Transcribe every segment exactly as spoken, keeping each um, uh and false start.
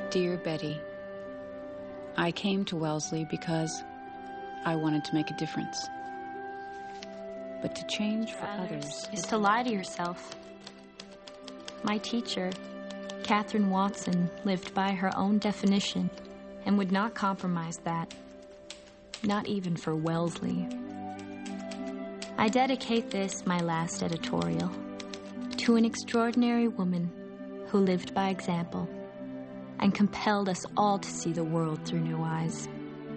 Dear Betty, I came to Wellesley because I wanted to make a difference. But to change for others is to lie to yourself. My teacher, Catherine Watson, lived by her own definition and would not compromise that, not even for Wellesley. I dedicate this, my last editorial, to an extraordinary woman who lived by example and compelled us all to see the world through new eyes.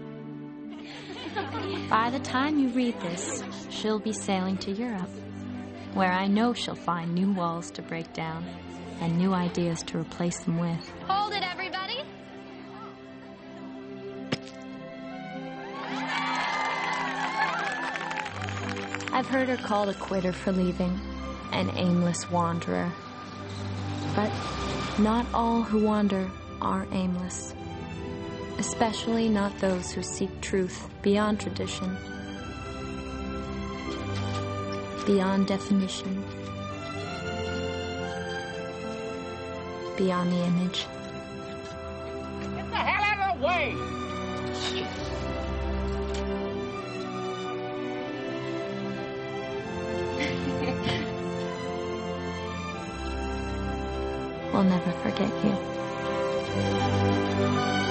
By the time you read this, she'll be sailing to Europe, where I know she'll find new walls to break down and new ideas to replace them with. Hold it, everybody! I've heard her called a quitter for leaving, an aimless wanderer. But not all who wander are aimless, especially not those who seek truth beyond tradition, beyond definition, beyond the image. Get the hell out of the way! We'll never forget you.